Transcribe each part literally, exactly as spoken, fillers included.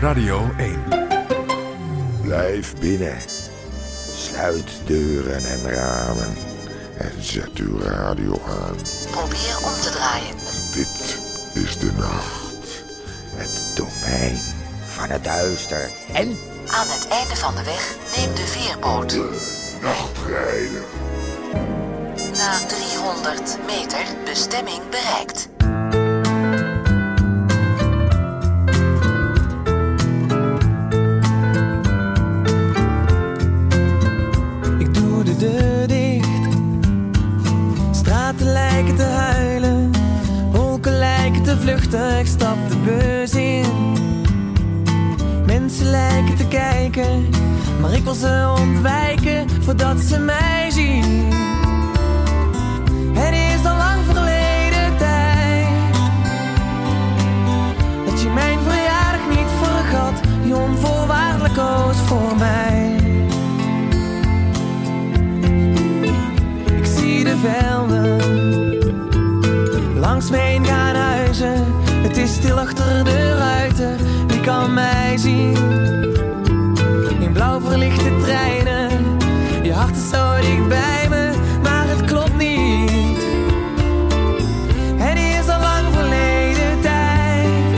Radio één. Blijf binnen. Sluit deuren en ramen. En zet uw radio aan. Probeer om te draaien. Dit is de nacht. Het domein van het duister. En aan het einde van de weg neem de veerboot. De nachtrijder. Na driehonderd meter bestemming bereikt. Ik doe de deur dicht. Straten lijken te huilen. Wolken lijken te vluchten. Ik stap de bus in. Mensen lijken te kijken. Maar ik wil ze ontwijken voordat ze mij zien. Het is al lang verleden tijd dat je mijn verjaardag niet vergat. Je onvoorwaardelijk koos voor mij. Ik zie de velden langs me heen gaan huizen. Het is stil achter de ruiten. Wie kan mij zien? In blauw verlichte treinen. Je hart is zo dicht bij me, maar het klopt niet. Het is al lang verleden tijd.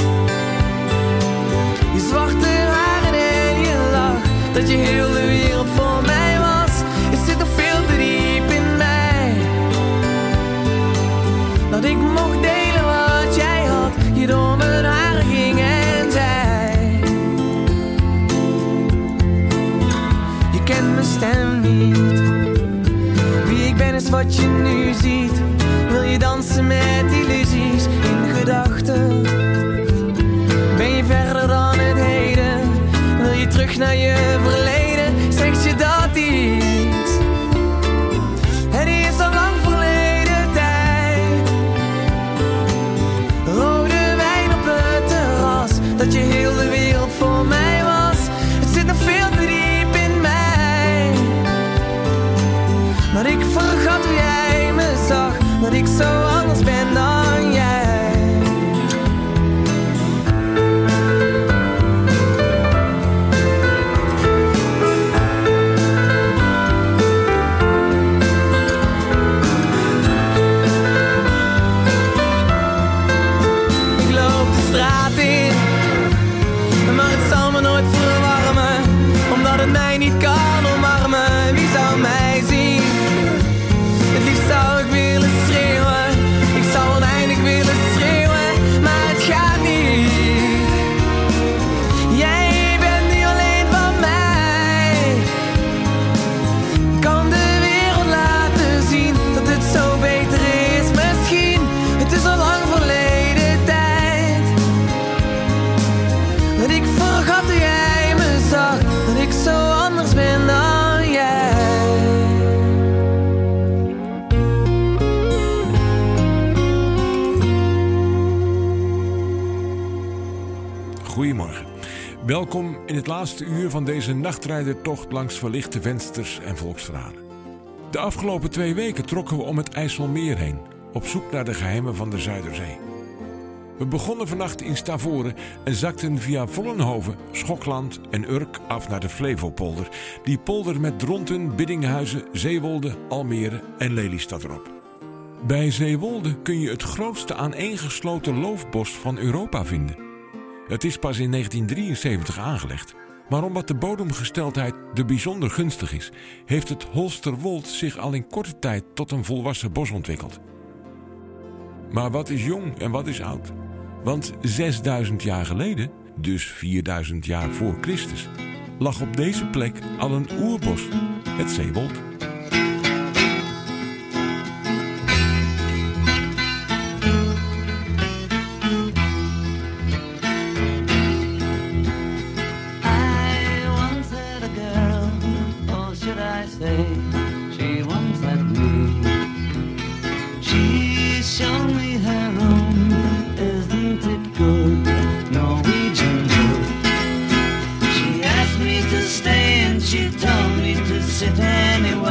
Je zwarte haren en je lach, dat je heel de wereld voor mij was. Het zit nog veel te diep in mij. Dat ik mocht delen wat jij had. Je door mijn haren ging en zei. Je kent mijn stem niet. Wie ik ben is wat je nu ziet. Wil je dansen met illusies in gedachten? Ben je verder dan het heden? Wil je terug naar je verleden? Zegt je dat iets? Het is al lang verleden tijd. Rode wijn op het terras, dat je heel de wereld voor mij was. Het zit nog veel te diep in mij. Dat ik vergat hoe jij me zag. Dat ik zo anders ben dan jij. Ik loop de straat in, maar het zal me nooit verwarmen. Omdat het mij niet kan omarmen. Wie zou mij zien? Het liefst zou ik willen schreeuwen. Ik zou oneindig willen schreeuwen, maar het gaat niet. Jij bent niet alleen van mij. Kan de wereld laten zien dat het zo beter is misschien. Het is al lang verleden tijd. Dat ik vergat hoe jij me zag. Dat ik zo anders ben dan jij. Goedemorgen. Welkom in het laatste uur van deze nachtrijdertocht langs verlichte vensters en volksverhalen. De afgelopen twee weken trokken we om het IJsselmeer heen, op zoek naar de geheimen van de Zuiderzee. We begonnen vannacht in Stavoren en zakten via Vollenhoven, Schokland en Urk af naar de Flevopolder. Die polder met Dronten, Biddinghuizen, Zeewolde, Almere en Lelystad erop. Bij Zeewolde kun je het grootste aaneengesloten loofbos van Europa vinden. Het is pas in negentien drieënzeventig aangelegd, maar omdat de bodemgesteldheid er bijzonder gunstig is, heeft het Holsterwold zich al in korte tijd tot een volwassen bos ontwikkeld. Maar wat is jong en wat is oud? Want zesduizend jaar geleden, dus vierduizend jaar voor Christus, lag op deze plek al een oerbos, het Zeewold. She once had me. She showed me her room. Isn't it good? Norwegian wood. She asked me to stay and she told me to sit anywhere.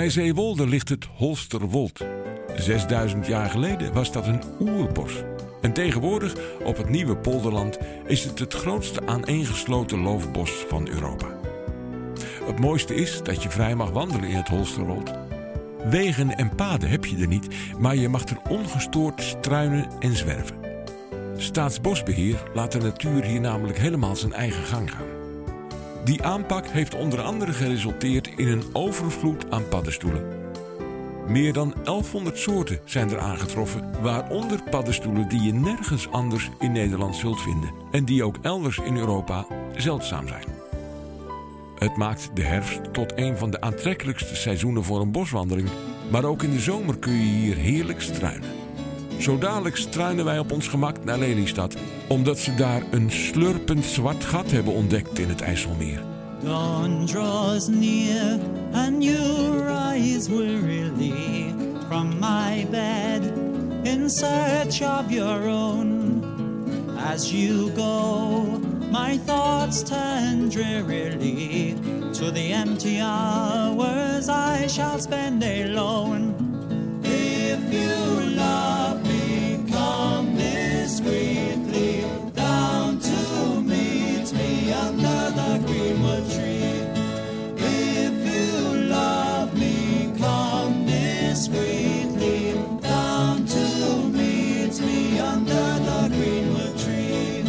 Bij Zeewolde ligt het Holsterwold. zesduizend jaar geleden was dat een oerbos. En tegenwoordig, op het nieuwe polderland, is het het grootste aaneengesloten loofbos van Europa. Het mooiste is dat je vrij mag wandelen in het Holsterwold. Wegen en paden heb je er niet, maar je mag er ongestoord struinen en zwerven. Staatsbosbeheer laat de natuur hier namelijk helemaal zijn eigen gang gaan. Die aanpak heeft onder andere geresulteerd in een overvloed aan paddenstoelen. Meer dan elfhonderd soorten zijn er aangetroffen, waaronder paddenstoelen die je nergens anders in Nederland zult vinden en die ook elders in Europa zeldzaam zijn. Het maakt de herfst tot een van de aantrekkelijkste seizoenen voor een boswandeling, maar ook in de zomer kun je hier heerlijk struinen. Zo dadelijk struinen wij op ons gemak naar Lelystad, omdat ze daar een slurpend zwart gat hebben ontdekt in het IJsselmeer. Dawn draws near and you rise wearily from my bed in search of your own. As you go, my thoughts turn drearily to the empty hours I shall spend alone. If you love me, come discreetly down to meet me under the greenwood tree. If you love me, come discreetly down to meet me under the greenwood tree.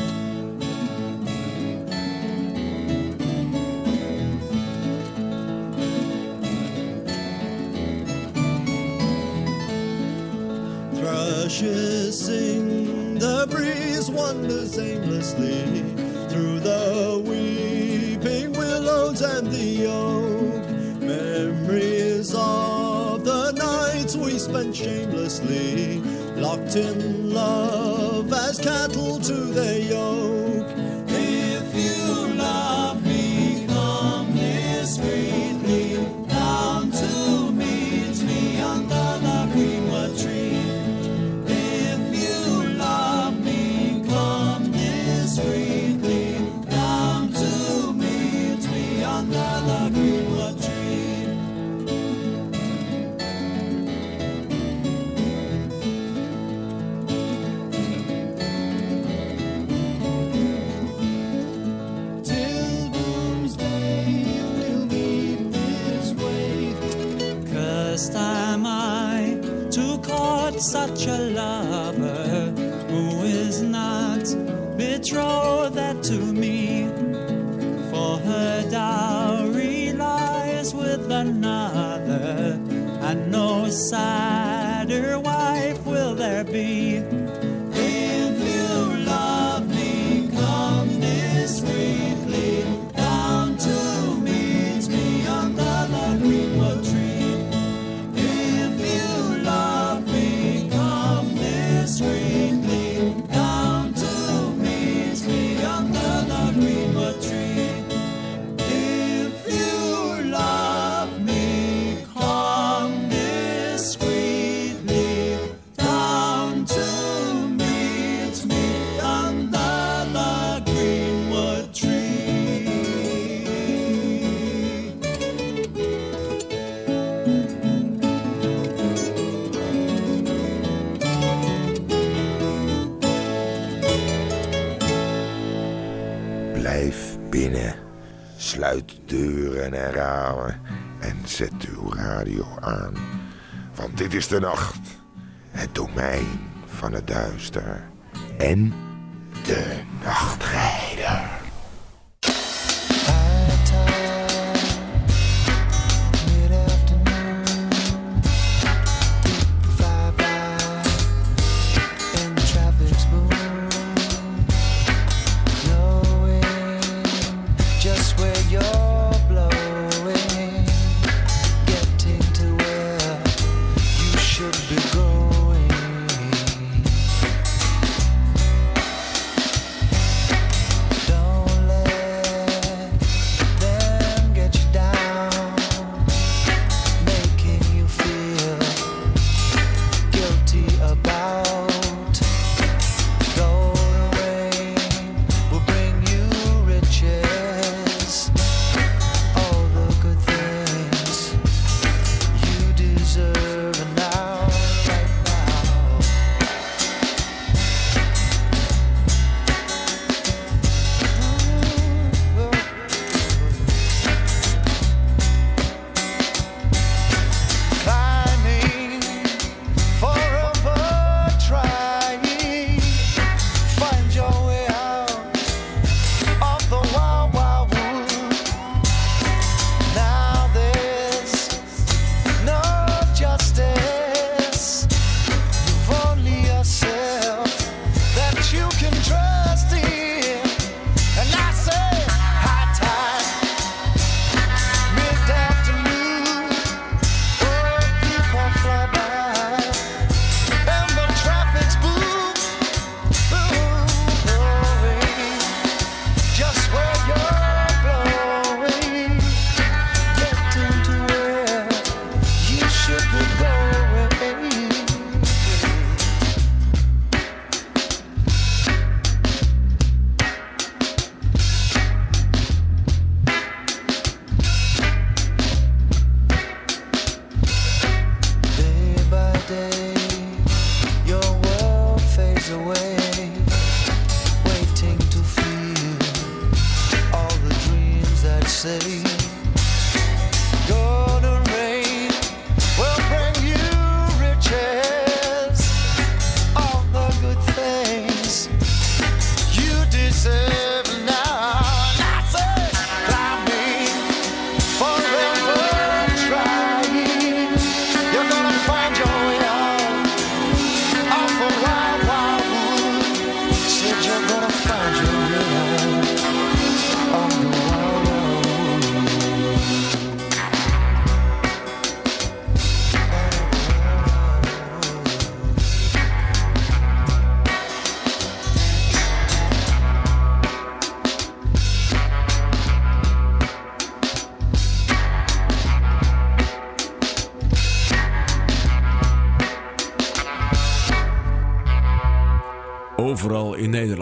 Thrushes sing, the breeze wanders aimlessly through the weeping willows and the oak. Memories of the nights we spent shamelessly, locked in love as cattle to their yoke. If you love me, come discreetly down to meet me under the greenwood tree. Such a lover who is not betrothed to me, for her dowry lies with another, and no sadder wife will there be. If you love me, come discreetly down to meet me under the greenwood tree. Discreetly down to meet me under the greenwood tree. If you love me, come discreetly down to meet me under the greenwood tree. Blijf binnen, sluit deuren en ramen en zet uw radio aan. Want dit is de nacht, het domein van het duister en de nachtrijder. Going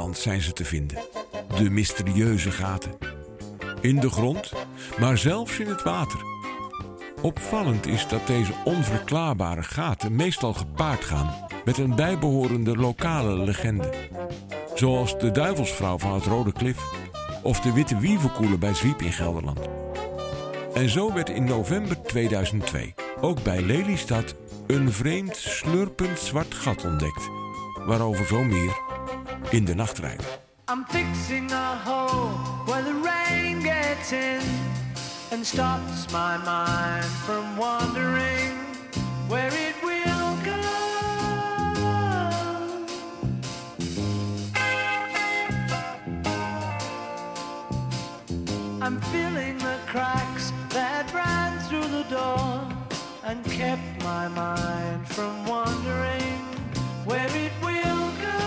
Gelderland zijn ze te vinden. De mysterieuze gaten. In de grond, maar zelfs in het water. Opvallend is dat deze onverklaarbare gaten meestal gepaard gaan met een bijbehorende lokale legende. Zoals de duivelsvrouw van het Rode Klif of de witte wieverkoeler bij Zwiep in Gelderland. En zo werd in november tweeduizend twee ook bij Lelystad een vreemd slurpend zwart gat ontdekt. Waarover zo meer in de nachtrijder. I'm fixing a hole where the rain gets in and stops my mind from wandering where it will go. I'm filling the cracks that ran through the door and kept my mind from wandering where it will go.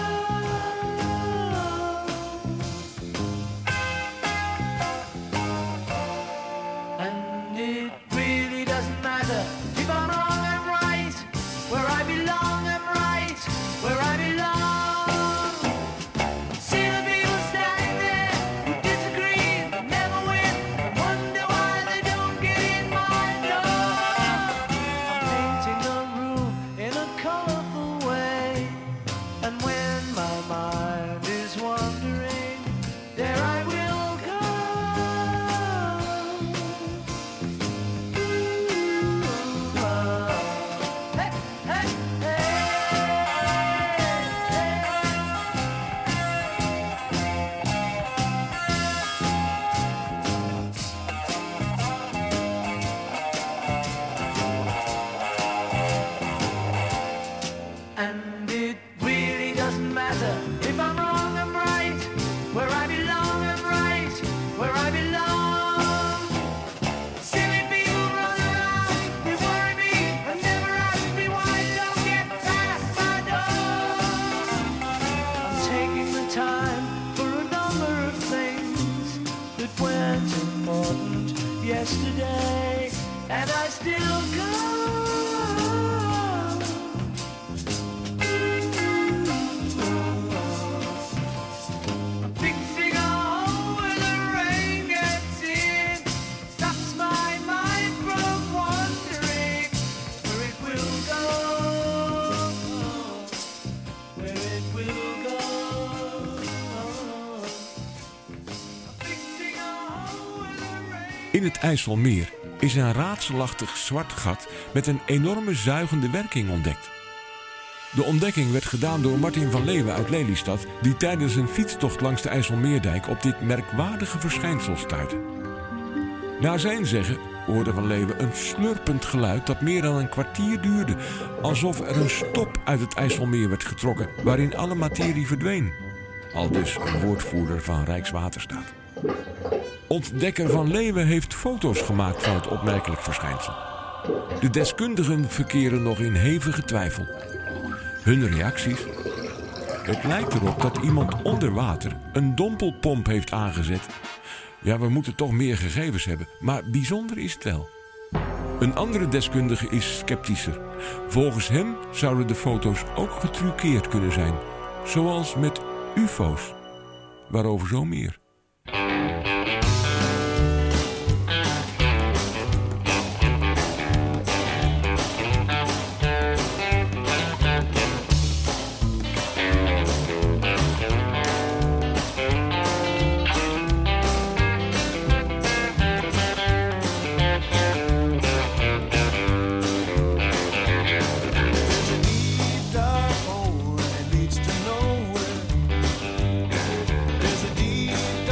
And it really doesn't matter if I'm wrong, I'm right. Where I belong, I'm right. Where I belong. See the people standing there who disagree, but never win. Wonder why they don't get in my door. I'm painting a room in a colorful way, and when my mind is wandering, there I will go. Ooh, oh. Hey, hey, hey. And it really doesn't matter if I'm wrong, I'm right. Where I belong, I'm right. Where I belong. Silly people run around, they worry me and never ask me why I don't get past my door. I'm taking the time for a number of things that weren't important yesterday, and I still go. Fixing a hole where the rain gets in, stops my mind from wandering where it will go, where it will go. Fixing a hole where the rain. In het IJsselmeer is een raadselachtig zwart gat met een enorme zuigende werking ontdekt. De ontdekking werd gedaan door Martin van Leeuwen uit Lelystad, die tijdens een fietstocht langs de IJsselmeerdijk op dit merkwaardige verschijnsel stuitte. Naar zijn zeggen hoorde Van Leeuwen een slurpend geluid dat meer dan een kwartier duurde, alsof er een stop uit het IJsselmeer werd getrokken waarin alle materie verdween. Aldus een woordvoerder van Rijkswaterstaat. Ontdekker Van Leeuwen heeft foto's gemaakt van het opmerkelijk verschijnsel. De deskundigen verkeren nog in hevige twijfel. Hun reacties? Het lijkt erop dat iemand onder water een dompelpomp heeft aangezet. Ja, we moeten toch meer gegevens hebben, maar bijzonder is het wel. Een andere deskundige is sceptischer. Volgens hem zouden de foto's ook getruckeerd kunnen zijn. Zoals met U F O's. Waarover zo meer. Dark hole and it leads to nowhere. There's a deep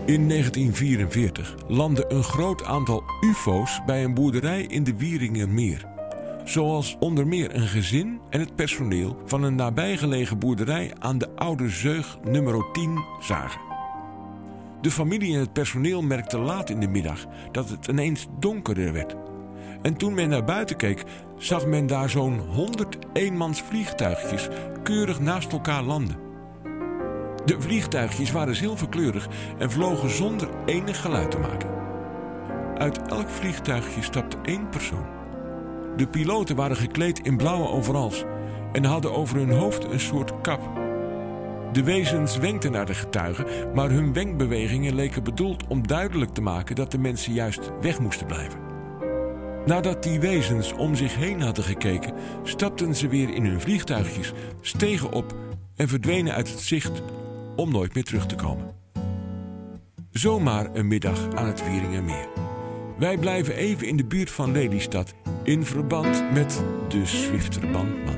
In negentien vierenveertig landde een groot aantal U F O's bij een boerderij in de Wieringermeer. Zoals onder meer een gezin en het personeel van een nabijgelegen boerderij aan de Oude Zeug nummer tien zagen. De familie en het personeel merkten laat in de middag dat het ineens donkerder werd. En toen men naar buiten keek, zag men daar zo'n honderd eenmans vliegtuigjes keurig naast elkaar landen. De vliegtuigjes waren zilverkleurig en vlogen zonder enig geluid te maken. Uit elk vliegtuigje stapte één persoon. De piloten waren gekleed in blauwe overals en hadden over hun hoofd een soort kap. De wezens wenkten naar de getuigen, maar hun wenkbewegingen leken bedoeld om duidelijk te maken dat de mensen juist weg moesten blijven. Nadat die wezens om zich heen hadden gekeken, stapten ze weer in hun vliegtuigjes, stegen op en verdwenen uit het zicht om nooit meer terug te komen. Zomaar een middag aan het Wieringermeer. Wij blijven even in de buurt van Lelystad in verband met de Zwifterbandman.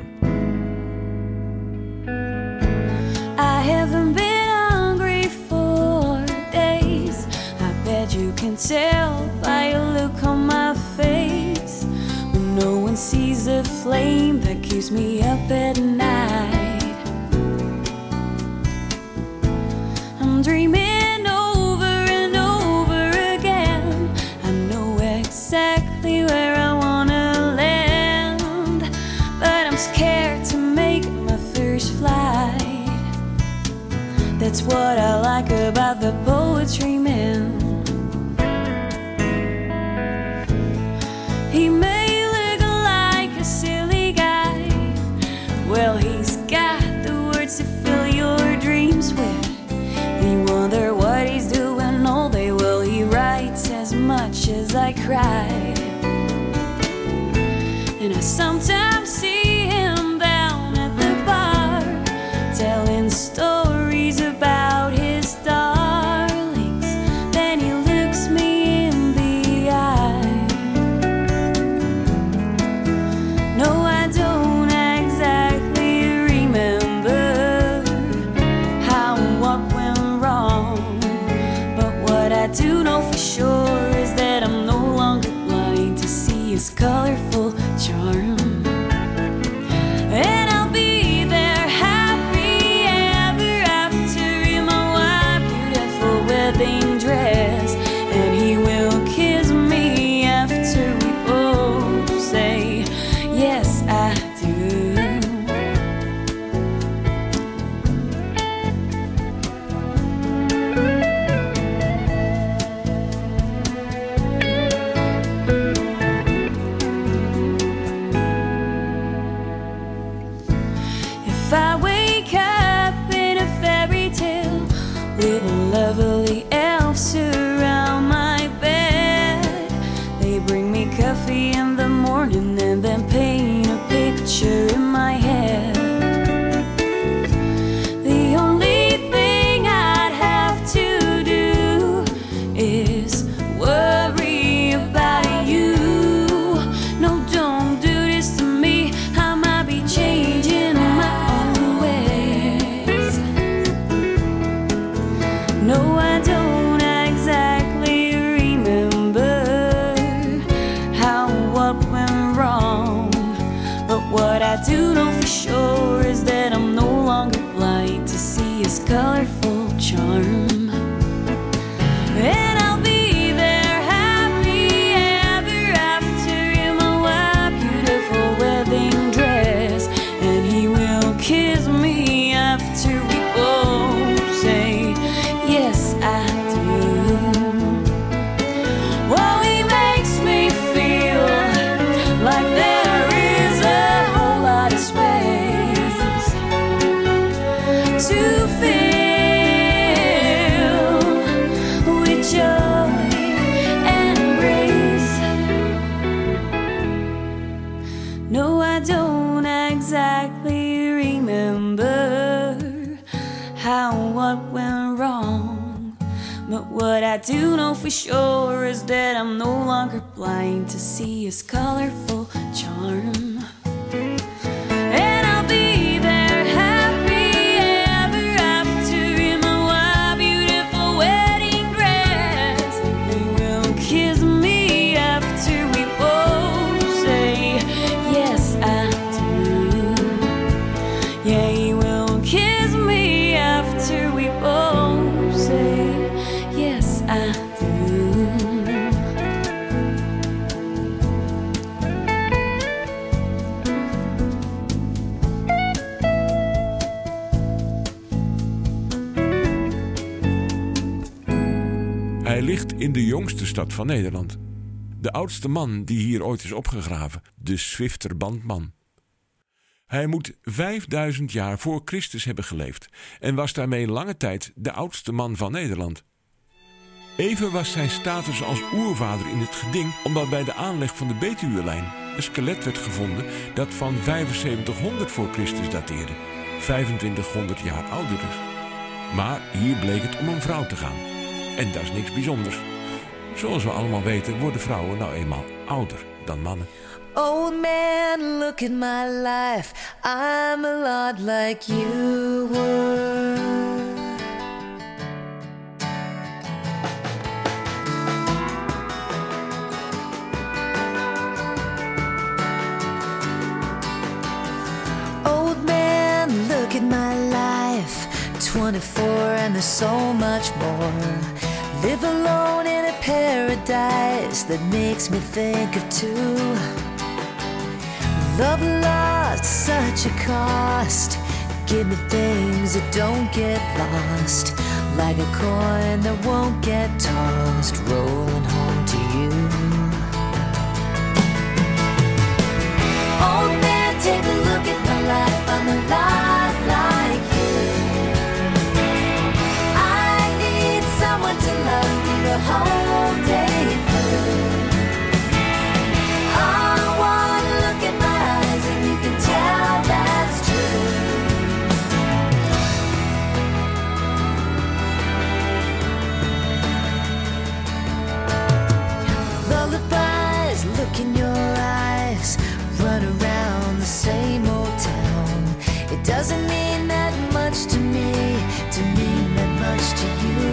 I haven't been hungry for days. I bet you can tell by a look on my face. When no one sees the flame that keeps me up at night. I'm dreaming over and over again. I know exactly where I wanna land, but I'm scared to make my first flight. That's what I like about the poetry man. He may look like a silly guy. Well, he's got the words to fill your dreams with. You wonder what he's doing all day. Well, he writes as much as I cry. And I sometimes see him down at the bar, telling stories about his darlings. Then he looks me in the eye. No, I don't exactly remember how and what went wrong, but what I do know for sure is that I'm no longer blind to see his colorful charm. And I'll be there happy ever after in my white beautiful wedding dress, and he will kiss me after we both say yes I do. If I wake up in a fairy tale with lovely elves around my bed, they bring me coffee in the morning and then paint a picture in my head. The only thing I'd have to do is worry about you. No, don't do this to me. I might be changing my own ways. No, I don't exactly remember how and what went wrong, but what I do know for sure is that I'm no longer blind to see his colorful charm. And I'll be there happy ever after in my white beautiful wedding dress, and he will kiss me after we both say yes I do. Well, he makes me feel like there is a whole lot of space to fill with joy and grace. No, I don't exactly remember how and what went wrong, but what I do know for sure is that I'm no longer blind to see his colorful charm. And I'll be there happy ever after in my white beautiful wedding dress. Hij ligt in de jongste stad van Nederland. De oudste man die hier ooit is opgegraven, de Zwifterbandman. Hij moet vijfduizend jaar voor Christus hebben geleefd en was daarmee lange tijd de oudste man van Nederland. Even was zijn status als oervader in het geding omdat bij de aanleg van de Betuwelijn een skelet werd gevonden dat van vijfenzeventighonderd voor Christus dateerde, vijfentwintighonderd jaar ouder dus. Maar hier bleek het om een vrouw te gaan. En dat is niks bijzonders. Zoals we allemaal weten worden vrouwen nou eenmaal ouder dan mannen. Old man, look at my life. I'm a lot like you were. Old man, look at my life. twenty-four and there's so much more. Live alone in a paradise that makes me think of two. Love lost, such a cost. Give me things that don't get lost. Like a coin that won't get tossed. Rolling home to you. Old man, take a look at my life. I'm a lot like you. I need someone to love me the whole day through. I wanna look at my eyes and you can tell that's true. Lullabies, look in your eyes. Run around the same old town. It doesn't mean that much to me, to mean that much to you.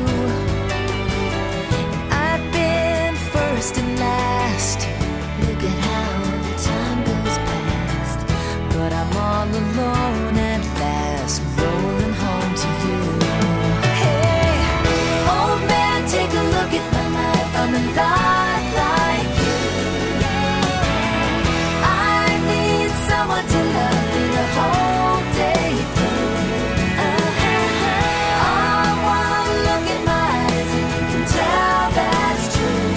And I've been first and last. Look at how the time goes past. But I'm all alone at last, rolling home to you. Hey, old man, take a look at my life. I'm a lot like you. I need someone to love me the whole day through. Uh-huh. I wanna look in my eyes and you can tell that's true.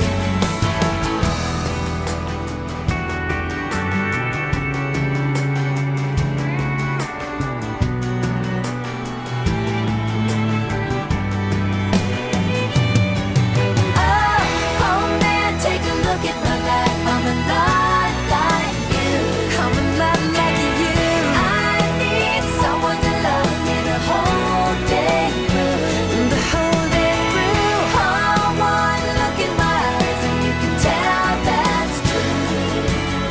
Oh, oh man, take a look at my life. I'm a lot like you. I'm a lot like you. I need someone to love me the whole day through. The whole day through. I wanna look in my eyes and you can tell that's true.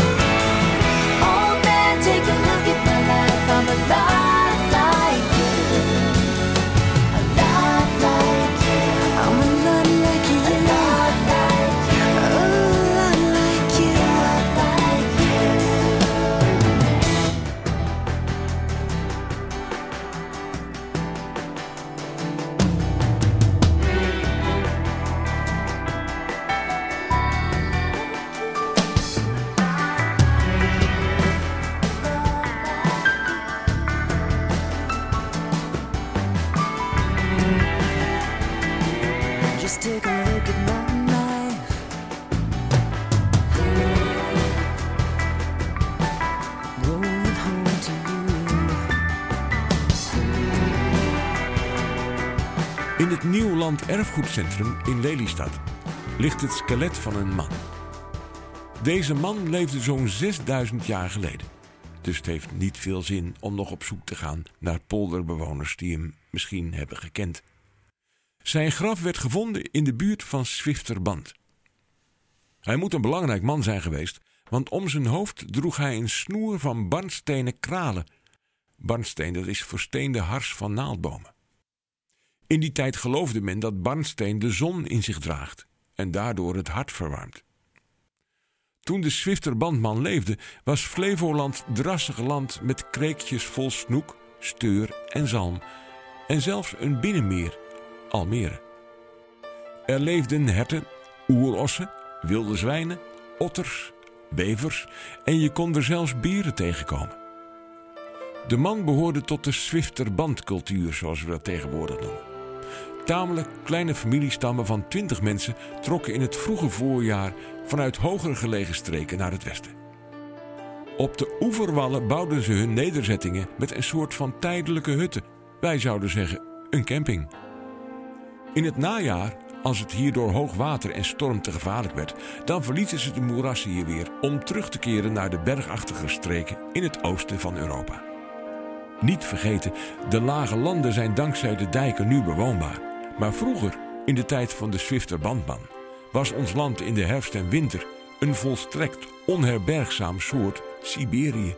Oh man, take a look at my life. I'm a lot like you. A lot like you. I'm a lot like you. A lot like you. A lot like you. A lot like you. Just take a look at my life. Rolling home to you. In het Nieuwland Erfgoedcentrum in Lelystad ligt het skelet van een man. Deze man leefde zo'n zesduizend jaar geleden. Dus het heeft niet veel zin om nog op zoek te gaan naar polderbewoners die hem misschien hebben gekend. Zijn graf werd gevonden in de buurt van Zwifterband. Hij moet een belangrijk man zijn geweest, want om zijn hoofd droeg hij een snoer van barnstenen kralen. Barnsteen, dat is versteende hars van naaldbomen. In die tijd geloofde men dat barnsteen de zon in zich draagt en daardoor het hart verwarmt. Toen de Zwifterbandman leefde, was Flevoland drassig land met kreekjes vol snoek, steur en zalm en zelfs een binnenmeer, Almere. Er leefden herten, oerossen, wilde zwijnen, otters, bevers en je kon er zelfs beren tegenkomen. De man behoorde tot de Zwifterbandcultuur, zoals we dat tegenwoordig noemen. tamelijk kleine familiestammen van twintig mensen trokken in het vroege voorjaar vanuit hoger gelegen streken naar het westen. Op de oeverwallen bouwden ze hun nederzettingen met een soort van tijdelijke hutten. Wij zouden zeggen een camping. In het najaar, als het hier door hoog water en storm te gevaarlijk werd, dan verlieten ze de moerassen hier weer om terug te keren naar de bergachtige streken in het oosten van Europa. Niet vergeten, de lage landen zijn dankzij de dijken nu bewoonbaar. Maar vroeger, in de tijd van de Zwifter Bandman, was ons land in de herfst en winter een volstrekt onherbergzaam soort Siberië.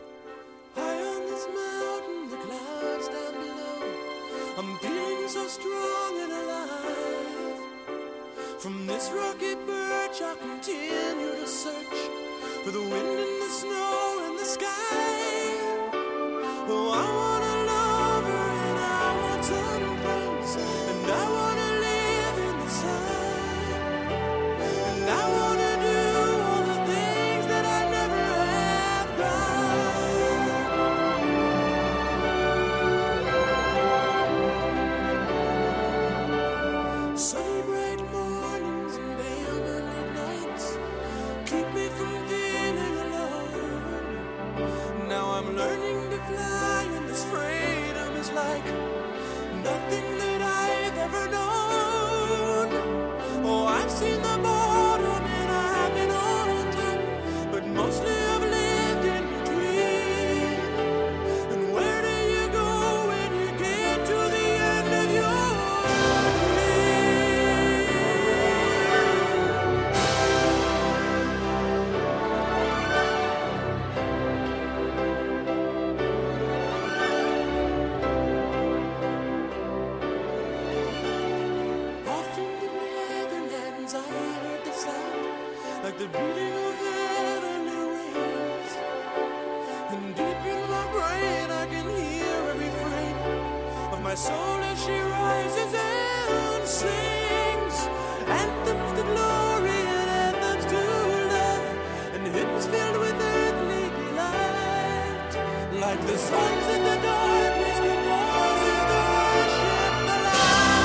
From this rocky perch I continue to search for the wind and the snow and the sky. Oh, I want a lover and I want some friends, and I want to live in the sun, and I want to do all the things that I never have done. Sunny bright mornings and pale moonlit nights keep me from feeling alone. Now I'm learning to fly, and this freedom is like nothing that I've ever known. Oh, I've seen the bottom and I've been on top, but mostly I've lived in between. And where do you go when you get to the end of your Off in the Netherlands I heard the sound like the beating of heavenly wings. And deep in my brain I can hear a refrain of my soul as she rises and sings. Anthems to glory and anthems to love, and hymns filled with earthly delight, like the songs that the darkness composes to worship the light.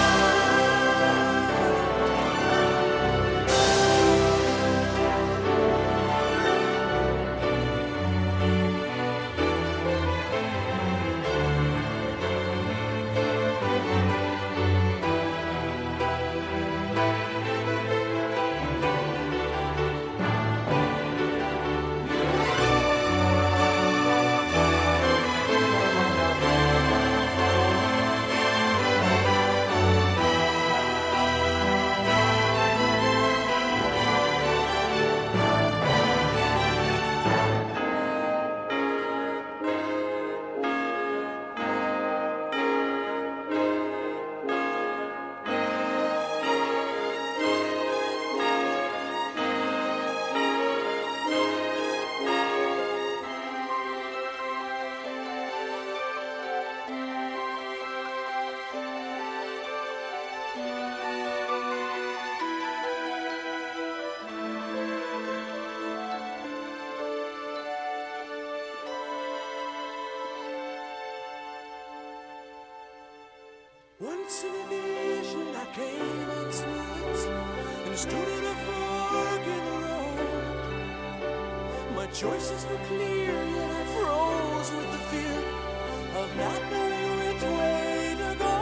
Once in a vision I came on snots and stood at a fork in the road. My choices were clear, yet I froze with the fear of not knowing which way to go.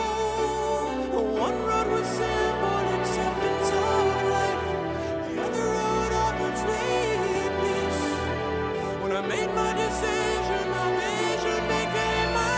One road was simple, acceptance of life. The other road offered sweet peace. When I made my decision, my vision became my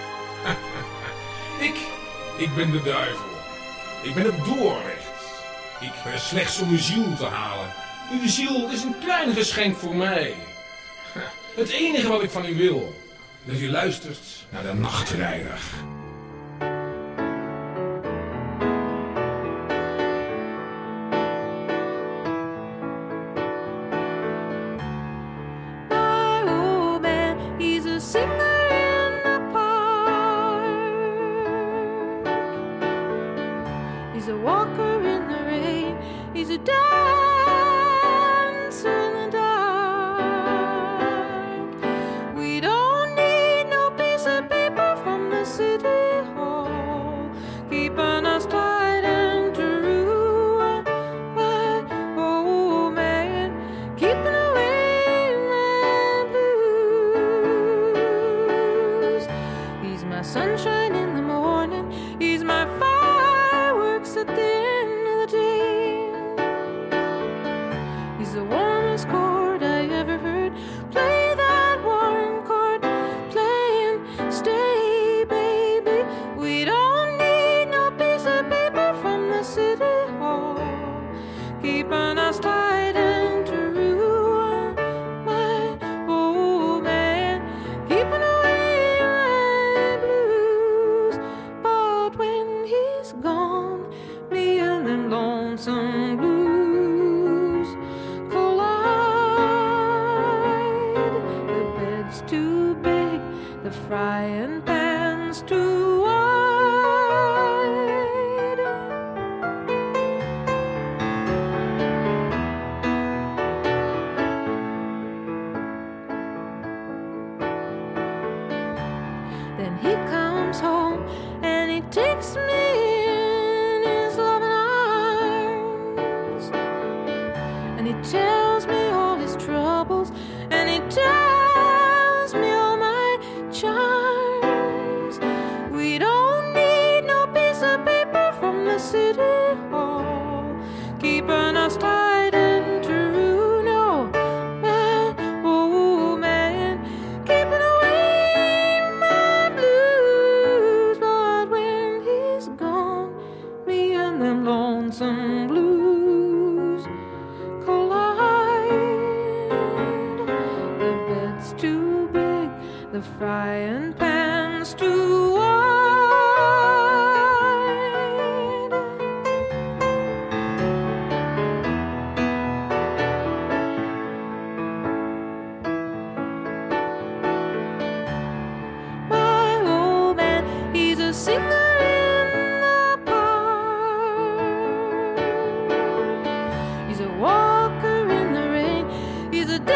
Ik, ik ben de duivel. Ik ben het doorrecht. Ik ben slechts om uw ziel te halen. Uw ziel is een klein geschenk voor mij. Het enige wat ik van u wil, dat u luistert naar de nachtrijder. My old man, he's a singer in the park. He's a walker in the rain. He's a dancer in the dark. We don't need no piece of paper from the city hall, keeping us tight and true. My old man, keeping away my blues. He's my sunshine in the morning. He's my fireworks at the end of the day. He's the warmest chord I ever heard. Play that warm chord, play and stay, baby. We don't need no piece of paper from the city hall, keeping us tight and true. My old man, keeping away my blues. But when he's gone, me and them lonesome blues collide. The bed's too big, the frying pan's too wide. Then he comes home and he takes me in his loving arms, and he tells me all his troubles, and he tells me all my charms. We don't need no piece of paper from the city hall, keeping us tight and true. No, my old man, keeping away my blues. But when he's gone, me and them lonesome blues collide. The bed's too big, the frying pan's too wide. My old man, he's a singer in the park. He's a walker in the rain. He's a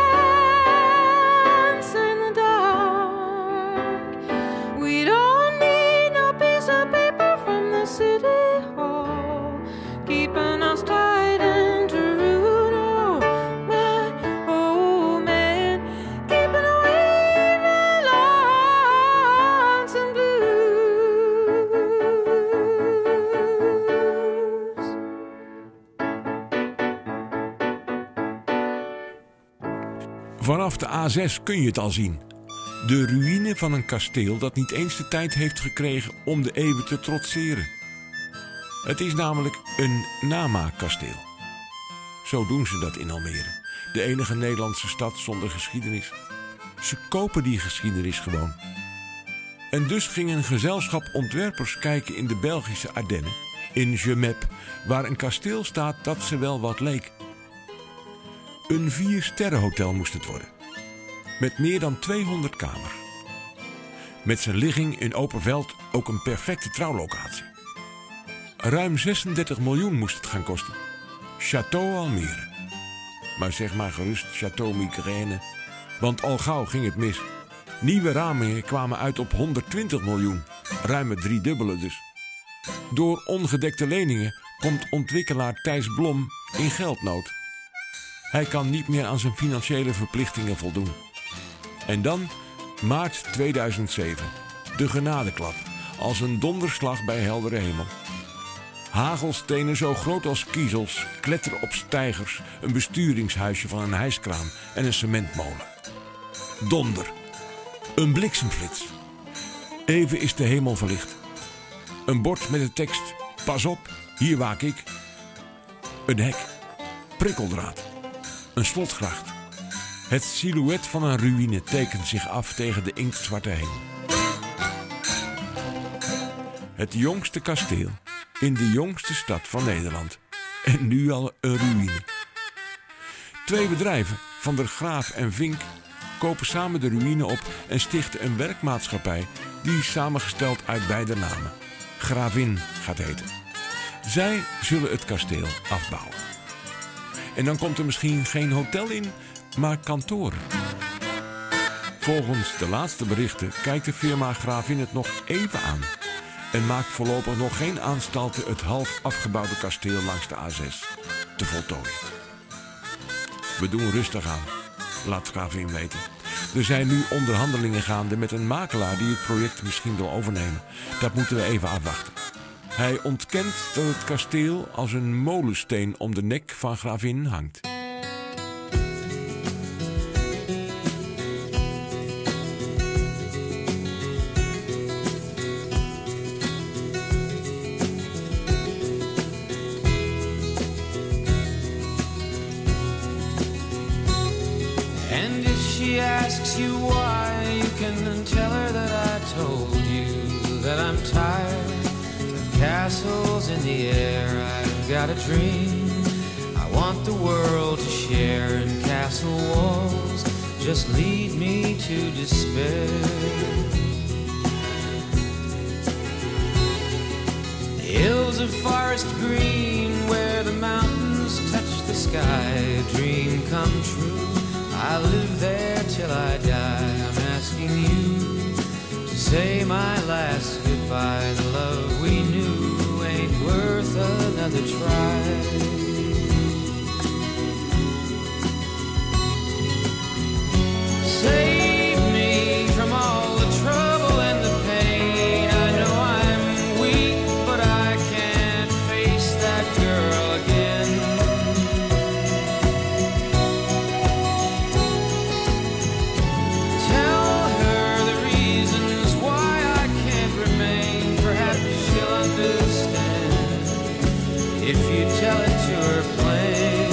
dancer in the dark. We don't need no piece of paper from the city hall, keeping us tight and true. No, my old man, keeping away my lonesome blues. Vanaf de A zes kun je het al zien. De ruïne van een kasteel dat niet eens de tijd heeft gekregen om de eeuwen te trotseren. Het is namelijk een namaakkasteel. Zo doen ze dat in Almere. De enige Nederlandse stad zonder geschiedenis. Ze kopen die geschiedenis gewoon. En dus ging een gezelschap ontwerpers kijken in de Belgische Ardennen, in Gemep, waar een kasteel staat dat ze wel wat leek. Een vier-sterrenhotel moest het worden. Met meer dan tweehonderd kamers. Met zijn ligging in open veld ook een perfecte trouwlocatie. Ruim zesendertig miljoen moest het gaan kosten. Château Almere. Maar zeg maar gerust Château Migraine, want al gauw ging het mis. Nieuwe ramingen kwamen uit op honderdtwintig miljoen, ruim het driedubbele dus. Door ongedekte leningen komt ontwikkelaar Thijs Blom in geldnood. Hij kan niet meer aan zijn financiële verplichtingen voldoen. En dan, maart tweeduizend zeven, de genadeklap, als een donderslag bij heldere hemel. Hagelstenen zo groot als kiezels kletteren op stijgers, een besturingshuisje van een hijskraan en een cementmolen. Donder. Een bliksemflits. Even is de hemel verlicht. Een bord met de tekst: pas op, hier waak ik. Een hek, prikkeldraad, een slotgracht. Het silhouet van een ruïne tekent zich af tegen de inktzwarte hemel. Het jongste kasteel in de jongste stad van Nederland. En nu al een ruïne. Twee bedrijven, Van der Graaf en Vink, kopen samen de ruïne op en stichten een werkmaatschappij die samengesteld uit beide namen Gravin gaat heten. Zij zullen het kasteel afbouwen. En dan komt er misschien geen hotel in, maar kantoren. Volgens de laatste berichten kijkt de firma Gravin het nog even aan en maakt voorlopig nog geen aanstalten het half afgebouwde kasteel langs de A zes te voltooien. We doen rustig aan, laat Gravin weten. Er zijn nu onderhandelingen gaande met een makelaar die het project misschien wil overnemen. Dat moeten we even afwachten. Hij ontkent dat het kasteel als een molensteen om de nek van Gravin hangt. And if she asks you why, you can tell her that I told you that I'm tired of castles in the air. I've got a dream I want the world to share, and castle walls just lead me to despair. The hills of forest green where the mountains touch the sky, a dream come true. I'll live there till I die. I'm asking you to say my last goodbye. The love we knew ain't worth another try. Save me from all the trouble and the pain. I know I'm weak, but I can't face that girl again. Tell her the reasons why I can't remain. Perhaps she'll understand if you tell it to her plain.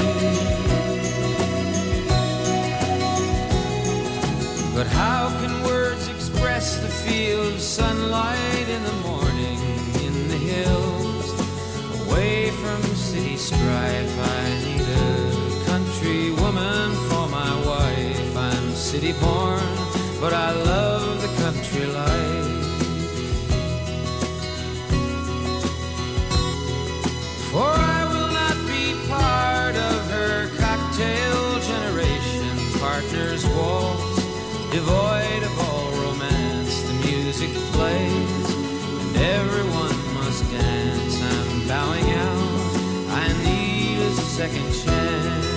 But how can words express the feel of sunlight in the morning in the hills, away from city strife? I need a country woman for my wife. I'm city born, but I love the country life. For I will not be part of her cocktail generation. Partners waltz, devoid of all romance. The music plays and everyone must dance. I'm bowing out, I need a second chance.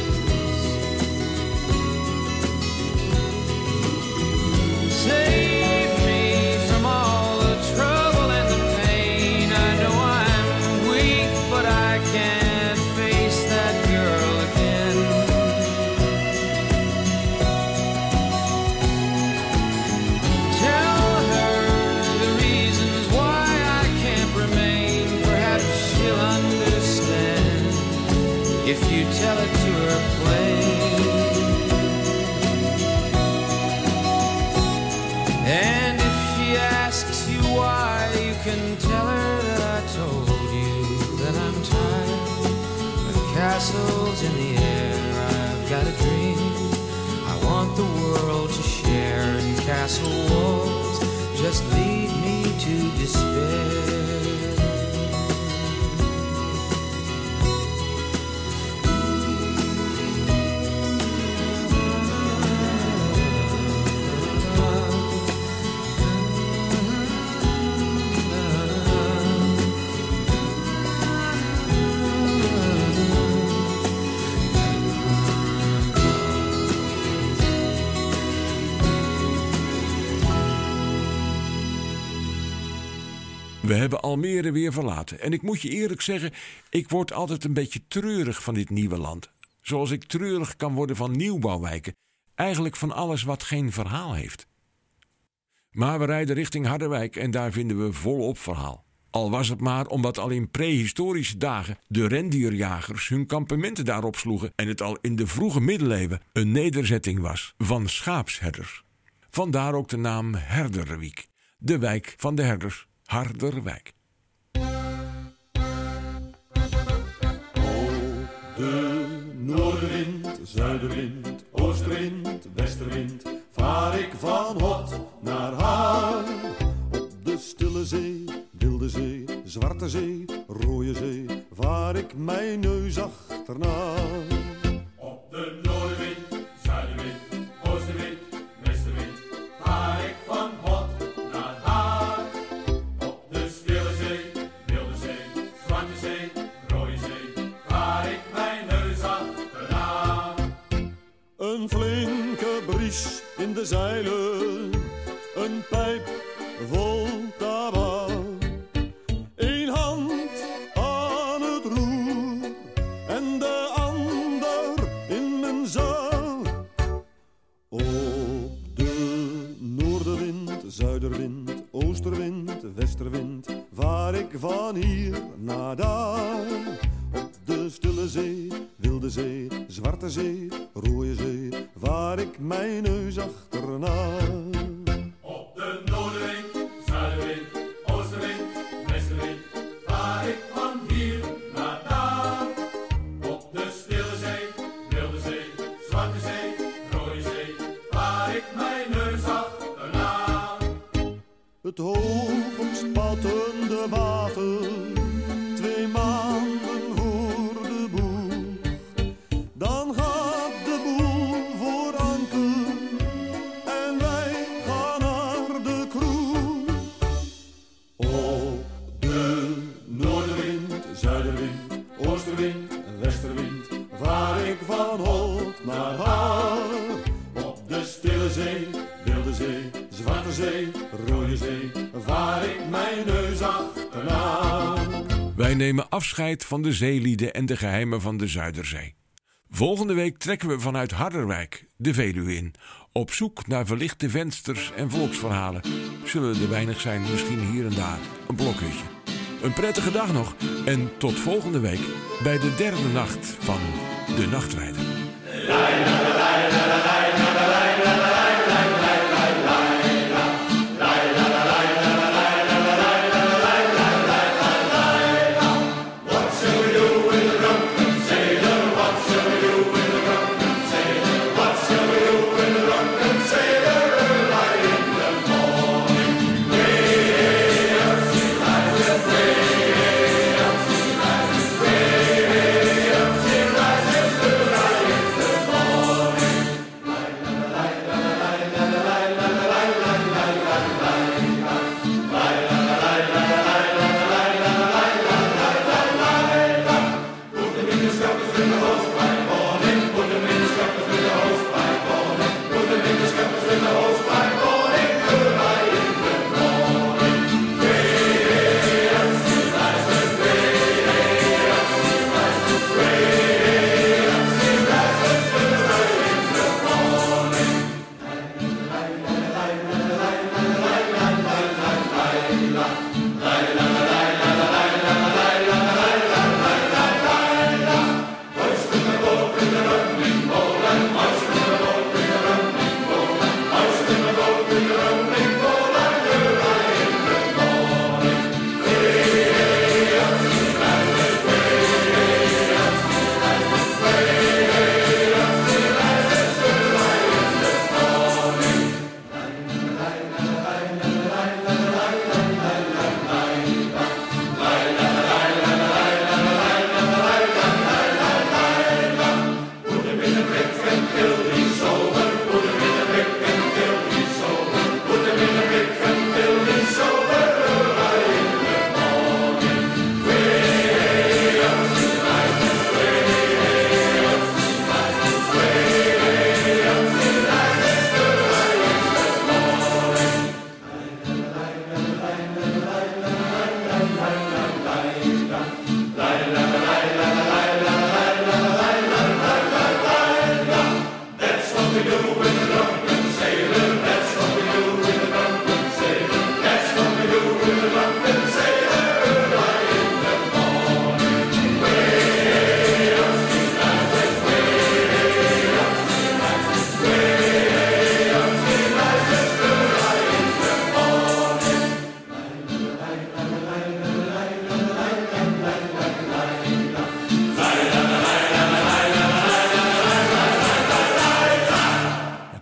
Save me from all the trouble and the pain. I know I'm weak, but I can't face that girl again. Tell her the reasons why I can't remain. Perhaps she'll understand if you tell it to her plain. And if she asks you why, you can tell her that I told you that I'm tired of castles in the air. I've got a dream I want the world to share, and castle walls just lead me to despair. We hebben Almere weer verlaten. En ik moet je eerlijk zeggen, ik word altijd een beetje treurig van dit nieuwe land. Zoals ik treurig kan worden van nieuwbouwwijken. Eigenlijk van alles wat geen verhaal heeft. Maar we rijden richting Harderwijk en daar vinden we volop verhaal. Al was het maar omdat al in prehistorische dagen de rendierjagers hun kampementen daarop sloegen en het al in de vroege middeleeuwen een nederzetting was van schaapsherders. Vandaar ook de naam Herderwiek, de wijk van de herders, Harderwijk. De noordenwind, zuidenwind, oostenwind, westerwind, vaar ik van hot naar haar. Op de stille zee, wilde zee, zwarte zee, rode zee, vaar ik mijn neus achterna. Op de noordenwind, zuidenwind, oostenwind, westerwind, vaar ik van hot naar haar. Op de stille zee, wilde zee, zwarte zee, rode zee, vaar ik mijn neus achterna. Een flinke bries in de zeilen, een pijp vol tabak. Eén hand aan het roer en de ander in mijn zak. Op de noordenwind, zuiderwind, oosterwind, westerwind, vaar ik van hier naar daar. Op de stille zee, wilde zee, zwarte zee, rode zee, vaar ik mijn neus achterna. Op de noordenwind, zuidenwind, oostenwind, westenwind, vaar ik van hier naar daar. Op de stille zee, wilde zee, zwarte zee, rode zee, vaar ik mijn neus achterna. Het hoog opspattende water, twee maanden voor de boel. Dan gaat de boel voor anker en wij gaan naar de kroeg. Op de noordenwind, zuidenwind, oostenwind, westerwind, vaar ik van hot naar haar. Op de stille zee, wilde zee, zwarte zee, rode zee, vaar ik mijn neus achterna. Wij nemen afscheid van de zeelieden en de geheimen van de Zuiderzee. Volgende week trekken we vanuit Harderwijk de Veluwe in, op zoek naar verlichte vensters en volksverhalen. Zullen er weinig zijn, misschien hier en daar een blokhutje. Een prettige dag nog en tot volgende week bij de derde nacht van De Nachtrijder.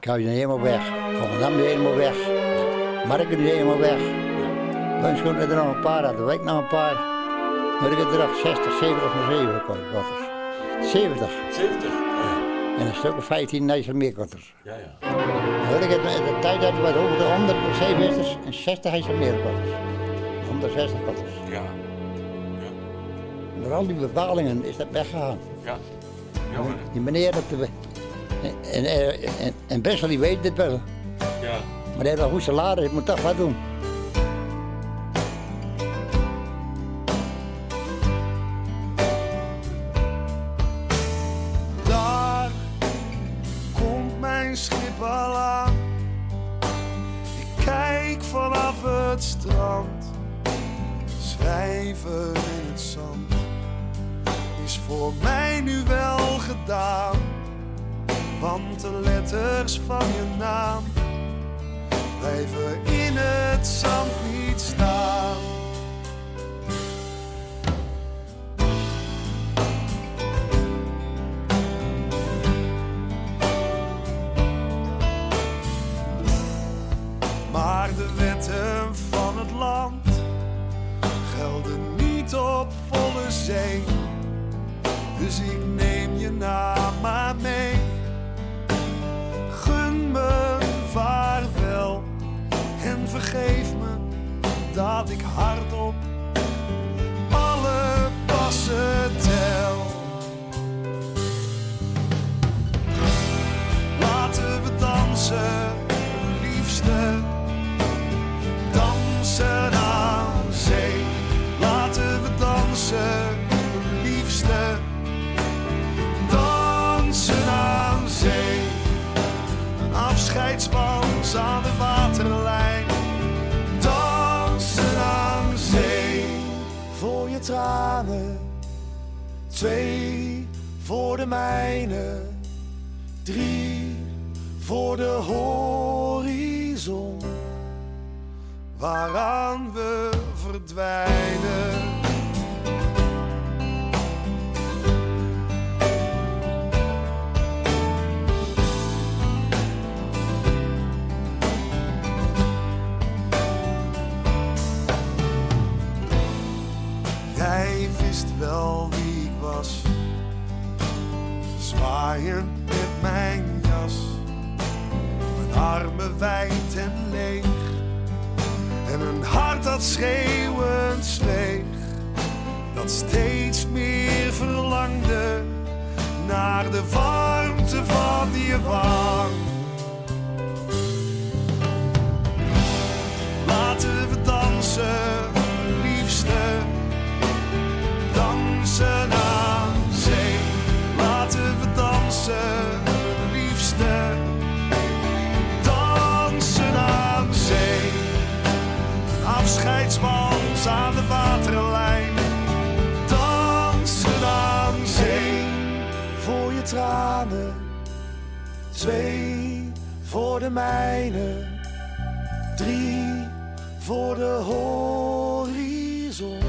Kuip je helemaal weg. Volendam is helemaal weg. Marken is helemaal weg. Bunschoen er nog een paar, hadden wij nog een paar. Maar ik heb er nog zestig, zeventig museumkotters. zeventig. zeventig? En een stuk of vijftien IJsselmeerkotters. Ja, ja. Nou, ik heb in de tijd dat we over de honderd zeemeesters en zestig IJsselmeerkotters. honderdzestig kotters. Ja. Door al die bepalingen is dat weggegaan. Ja. Jammer. Die meneer dat de, en, en, en, en Bessel die weet dit wel. Ja. Maar hij heeft al goed salaris, ik moet toch wat doen. Daar komt mijn schip al aan. Ik kijk vanaf het strand. Schrijven in het zand is voor mij nu wel gedaan. Want de letters van je naam blijven in het zand niet staan. Maar de wetten van het land gelden niet op volle zee. Dus ik neem je naam maar mee. Gun me vaarwel en vergeef me dat ik hardop alle passen tel. Laten we dansen, liefste, dansen aan zee. Laten we dansen, liefste, dansen aan zee. Een afscheidswans aan de waterlijn, dansen aan zee. Voor je tranen, twee voor de mijne, drie voor de horizon, waaraan we verdwijnen. Jij wist wel wie ik was, zwaaiend met mijn jas, mijn armen wijd en leeg, en een hart dat schreeuwend zweeg, dat steeds meer verlangde naar de warmte van je wang. Laten we dansen, liefste, dansen aan zee. Laten we dansen, liefste, dansen aan zee. Een afscheidswans aan de waterlijn, dansen aan zee. Voor je tranen, twee voor de mijne, drie voor de horizon,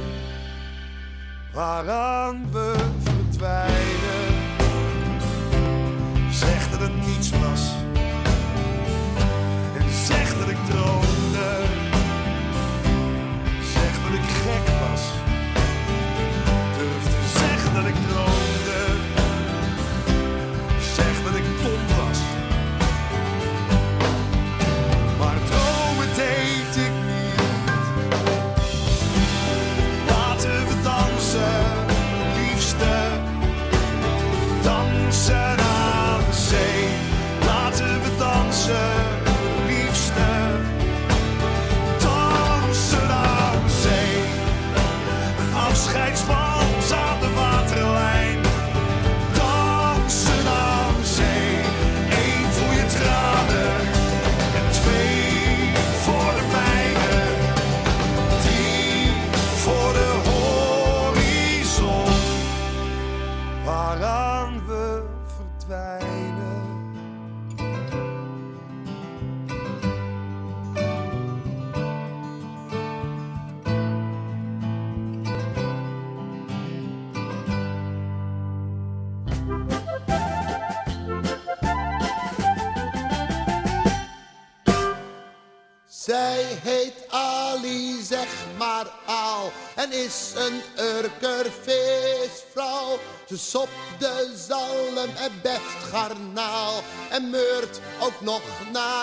waaraan we verdwijnen. Zeg dat het niets was en zeg dat ik droomde. Zeg dat ik gek was, durf te zeggen dat ik droomde. Zeg dat ik dom was, maar dromen deed ik niet. Laten we dansen, liefste, dansen aan zee. Laten we dansen, liefste, dansen aan zee. Een afscheidswans aan de waterlijn, dansen aan zee. Eén voor je tranen en twee voor de mijne, drie voor de horizon, waaraan we verdwijnen. Zij heet Ali, zeg maar al, en is een Urkervisvrouw. Ze sopt de zalm en beft garnaal en meurt ook nog naar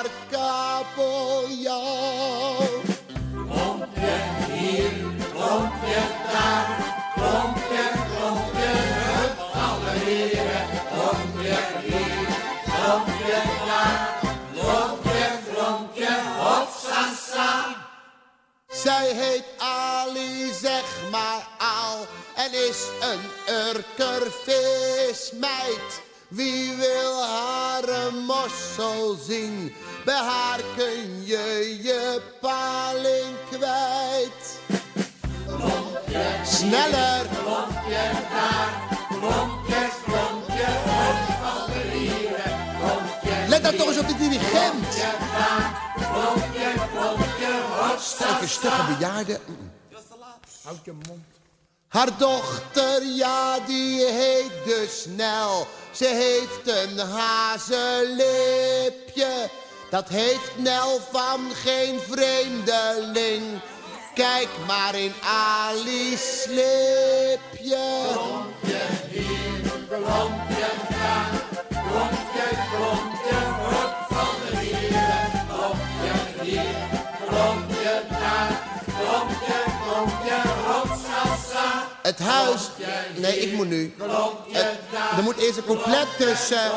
kabeljauw. Klompje hier, klompje daar, klompje, klompje, het galerieren. Klompje hier, klompje daar, klompje, klompje, hopsasa. Zij heet Ali, zeg maar al, en is een Urkervismeid. Wie wil haar een mossel zien? Bij haar kun je je paling kwijt. Klompje, sneller! Klompje daar, klompje, klompje, het galerieren. Klompje, let nou toch eens op de dirigent. Klompje daar, klompje, klompje, hopsasa. Kijk, stugge bejaarde. Houd je mond. Haar dochter, ja, die heet dus Nel. Ze heeft een hazenlipje. Dat heeft Nel van geen vreemdeling. Kijk maar in Ali's slipje. Klompje hier, klompje daar, klompje, klompje, hup van de wielen. Klompje hier, klompje daar, klompje, klompje, hopsasa. Het huis... Nee, ik moet nu. Het, er moet eerst een couplet tussen.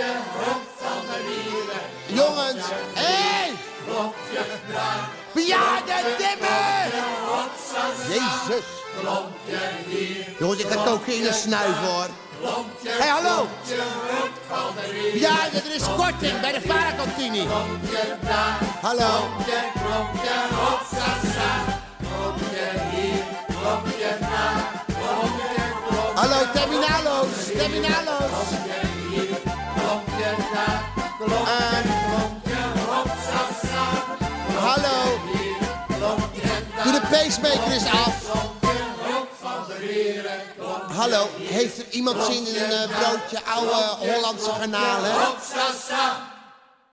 Jongens, hé! Hey! Bejaarde dimmer! Jezus! Jongens, ik ga cocaïne snuiven hoor. Hé, hey, hallo! Bejaarde, er is korting bij de Varakantine. Hallo! Hallo, terminalo's, terminalo's. Uh, hallo. Doe de pacemaker eens af. Hallo, heeft er iemand zin in een uh, broodje oude Hollandse garnalen?